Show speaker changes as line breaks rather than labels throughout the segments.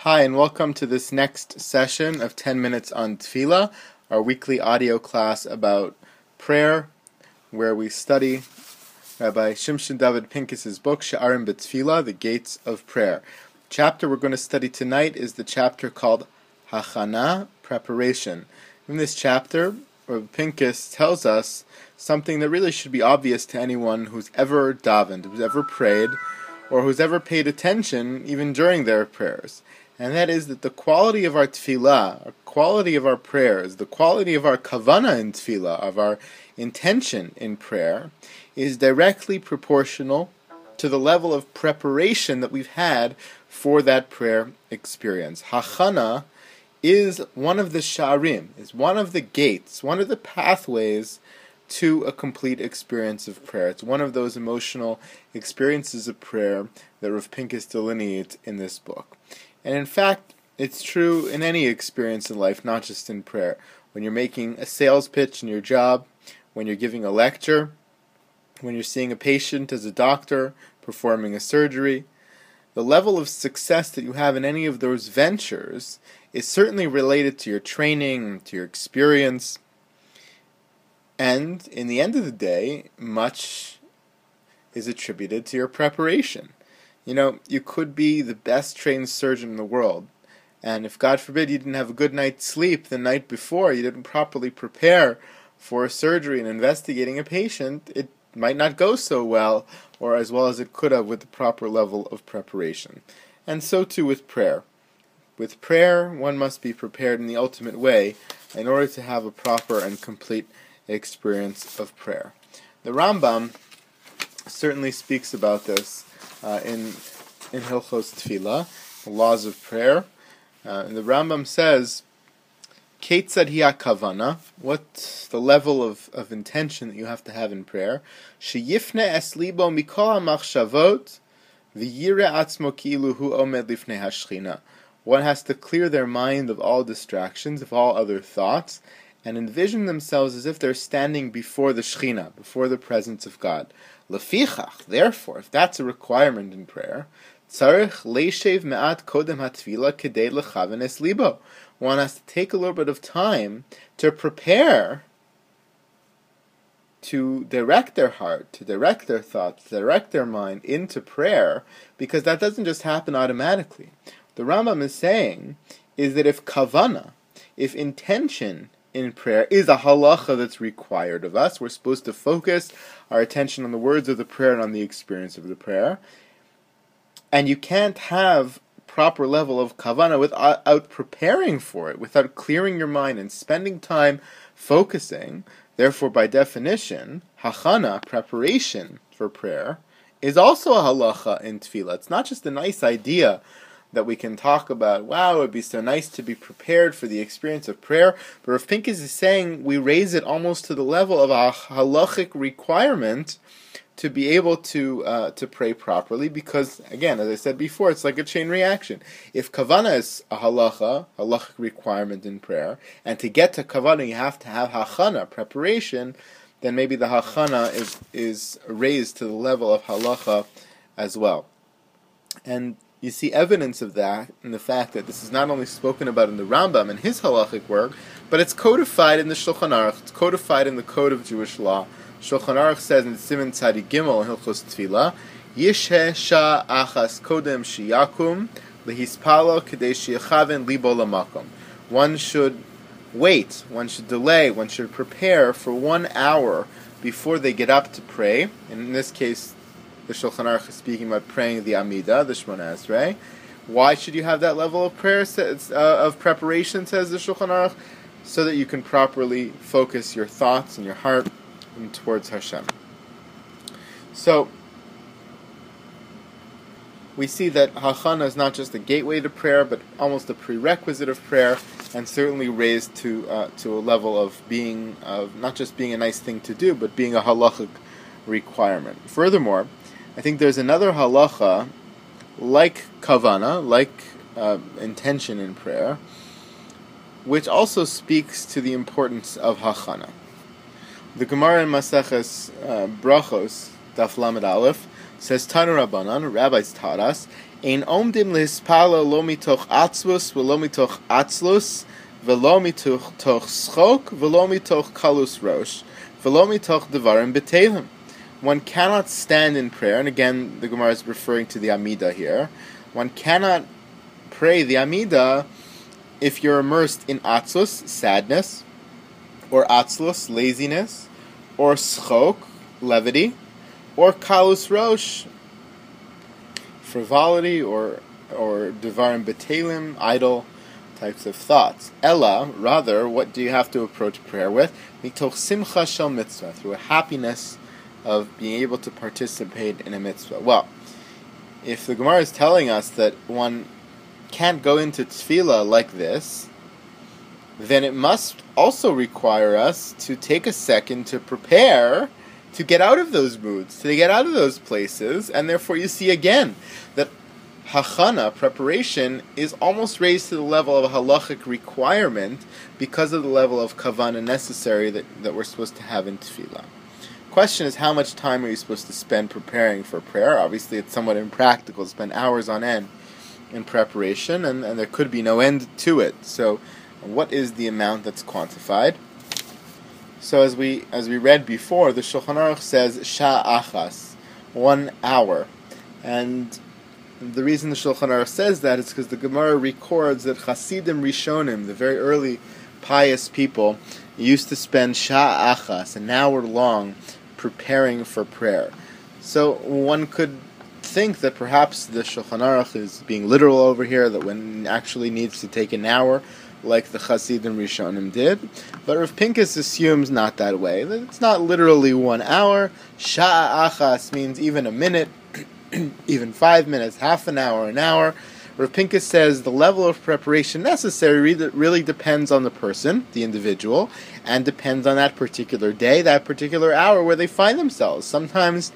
Hi, and welcome to this next session of 10 Minutes on Tefillah, our weekly audio class about prayer, where we study Rabbi Shimshon David Pincus's book, Sha'arim B'Tefillah, The Gates of Prayer. The chapter we're going to study tonight is the chapter called Hachana, Preparation. In this chapter, Rabbi Pincus tells us something that really should be obvious to anyone who's ever davened, who's ever prayed, or who's ever paid attention even during their prayers. And that is that the quality of our tefillah, the quality of our prayers, the quality of our kavana in tefillah, of our intention in prayer, is directly proportional to the level of preparation that we've had for that prayer experience. Hachana is one of the sha'arim, is one of the gates, one of the pathways to a complete experience of prayer. It's one of those emotional experiences of prayer that Rav Pincus delineates in this book. And in fact, it's true in any experience in life, not just in prayer. When you're making a sales pitch in your job, when you're giving a lecture, when you're seeing a patient as a doctor, performing a surgery, the level of success that you have in any of those ventures is certainly related to your training, to your experience, and in the end of the day, much is attributed to your preparation. You know, you could be the best trained surgeon in the world, and if God forbid you didn't have a good night's sleep the night before, you didn't properly prepare for a surgery and investigating a patient, it might not go so well, or as well as it could have with the proper level of preparation. And so too with prayer. With prayer, one must be prepared in the ultimate way in order to have a proper and complete experience of prayer. The Rambam certainly speaks about this in Hilchos Tefillah, the laws of prayer. And the Rambam says, Ketzad hi hakavana, what's the level of intention that you have to have in prayer? Sheyifne es libo mikol hamachshavot v'yireh atzmo ki'ilu hu omed lifnei hashchina. One has to clear their mind of all distractions, of all other thoughts, and envision themselves as if they're standing before the Shechina, before the presence of God. Lefichach, therefore, if that's a requirement in prayer, tzarich leishev me'at kodem hatfila kedei lechaven es libo. One has to take a little bit of time to prepare to direct their heart, to direct their thoughts, to direct their mind into prayer, because that doesn't just happen automatically. The Rambam is saying is that if kavana, if intention in prayer is a halacha that's required of us, we're supposed to focus our attention on the words of the prayer and on the experience of the prayer, and you can't have proper level of kavana without preparing for it, without clearing your mind and spending time focusing. Therefore, by definition, hachana, preparation for prayer, is also a halacha in tefillah. It's not just a nice idea that we can talk about, wow, it would be so nice to be prepared for the experience of prayer. But Rav Pincus is saying we raise it almost to the level of a halachic requirement to be able to pray properly, because, again, as I said before, it's like a chain reaction. If kavana is a halachic requirement in prayer, and to get to kavana you have to have hachana, preparation, then maybe the hachana is raised to the level of halacha as well. And you see evidence of that in the fact that this is not only spoken about in the Rambam and his halachic work, but it's codified in the Shulchan Aruch, it's codified in the Code of Jewish Law. Shulchan Aruch says in Siman Tzadik Gimel in Hilchos Tefillah, Yisheh sha achas kodem shiyakum lehispalo kedei shiyachaven libo lamakom. One should wait, one should delay, one should prepare for 1 hour before they get up to pray. And in this case, the Shulchan Aruch is speaking about praying the Amidah, the Shemona Esrei. Why should you have that level of prayer, of preparation, says the Shulchan Aruch? So that you can properly focus your thoughts and your heart towards Hashem. So, we see that hachana is not just a gateway to prayer, but almost a prerequisite of prayer, and certainly raised to a level of being, not just being a nice thing to do, but being a halachic requirement. Furthermore, I think there's another halacha, like kavana, like intention in prayer, which also speaks to the importance of hachana. The Gemara in Maseches Brachos, Daf Lamed Aleph, says Tanu Rabbanan, rabbis taught us, Ein omdim lehispala lo mitoch atzvus v'lo mitoch atzlus v'lo mitoch schok v'lo mitoch kalus rosh v'lo mitoch devarim b'tevim. One cannot stand in prayer, and again the Gemara is referring to the Amidah here. One cannot pray the Amidah if you're immersed in atzlus, sadness, or atzlus, laziness, or schok, levity, or kalus rosh, frivolity, or devarim betelim, idle types of thoughts. Ella, rather, what do you have to approach prayer with? Mitoch simcha shel mitzvah, through a happiness of being able to participate in a mitzvah. Well, if the Gemara is telling us that one can't go into tefillah like this, then it must also require us to take a second to prepare to get out of those moods, to get out of those places, and therefore you see again that hachana, preparation, is almost raised to the level of a halachic requirement because of the level of kavana necessary that we're supposed to have in tefillah. Question is, how much time are you supposed to spend preparing for prayer? Obviously, it's somewhat impractical to spend hours on end in preparation, and there could be no end to it. So, what is the amount that's quantified? So, as we read before, the Shulchan Aruch says sha'achas, 1 hour, and the reason the Shulchan Aruch says that is because the Gemara records that Chasidim Rishonim, the very early pious people, used to spend sha'achas, an hour long, preparing for prayer. So one could think that perhaps the Shulchan Aruch is being literal over here, that one actually needs to take an hour, like the Chasidim Rishonim did. But Rav Pinkus assumes not that way, that it's not literally 1 hour. Sha'achas means even a minute, even 5 minutes, half an hour, an hour. Rav Pinkus says the level of preparation necessary really depends on the person, the individual, and depends on that particular day, that particular hour where they find themselves. Sometimes,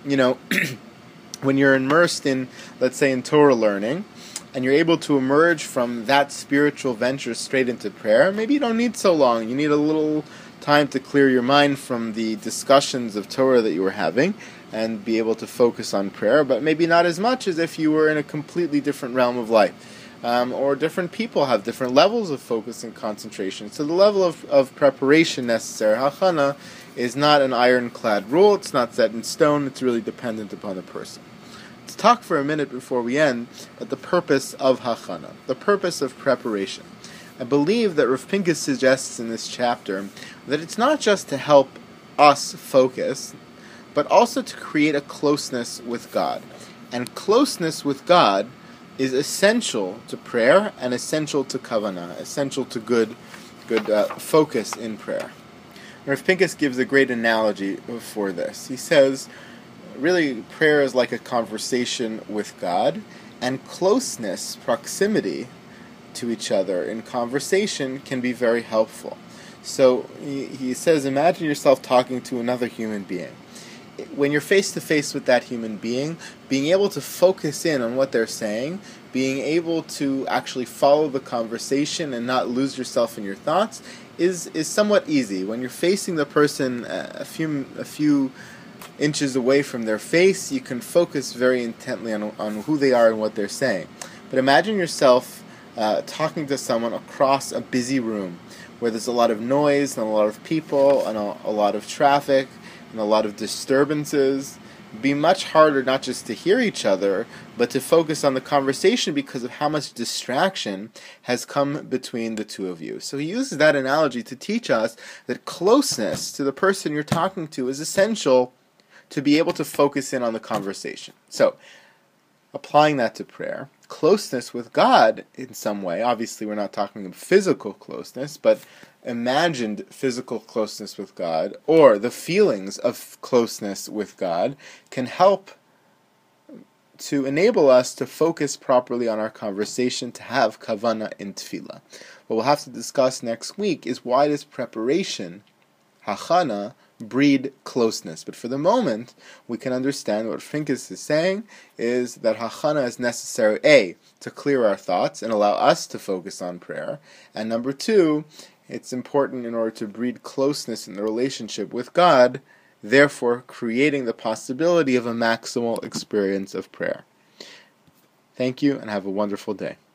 when you're immersed in, let's say, in Torah learning, and you're able to emerge from that spiritual venture straight into prayer, maybe you don't need so long. You need a little time to clear your mind from the discussions of Torah that you were having and be able to focus on prayer, but maybe not as much as if you were in a completely different realm of life. Or different people have different levels of focus and concentration. So the level of preparation necessary, hachana, is not an ironclad rule. It's not set in stone. It's really dependent upon the person. Let's talk for a minute before we end about the purpose of hachana, the purpose of preparation. I believe that Rav Pinkus suggests in this chapter that it's not just to help us focus, but also to create a closeness with God. And closeness with God is essential to prayer and essential to kavanah, essential to good focus in prayer. Rav Pinkus gives a great analogy for this. He says, really, prayer is like a conversation with God, and closeness, proximity to each other in conversation can be very helpful. So he says, imagine yourself talking to another human being. When you're face-to-face with that human being, being able to focus in on what they're saying, being able to actually follow the conversation and not lose yourself in your thoughts is somewhat easy. When you're facing the person a few inches away from their face, you can focus very intently on who they are and what they're saying. But imagine yourself talking to someone across a busy room where there's a lot of noise and a lot of people and a lot of traffic and a lot of disturbances. It'd be much harder not just to hear each other, but to focus on the conversation because of how much distraction has come between the two of you. So he uses that analogy to teach us that closeness to the person you're talking to is essential to be able to focus in on the conversation. So, applying that to prayer, closeness with God in some way, obviously we're not talking of physical closeness, but imagined physical closeness with God, or the feelings of closeness with God, can help to enable us to focus properly on our conversation, to have kavanah in tefillah. What we'll have to discuss next week is, why does preparation, hachana, breed closeness? But for the moment, we can understand what Finkus is saying is that hachana is necessary, A, to clear our thoughts and allow us to focus on prayer, and number 2, it's important in order to breed closeness in the relationship with God, therefore creating the possibility of a maximal experience of prayer. Thank you, and have a wonderful day.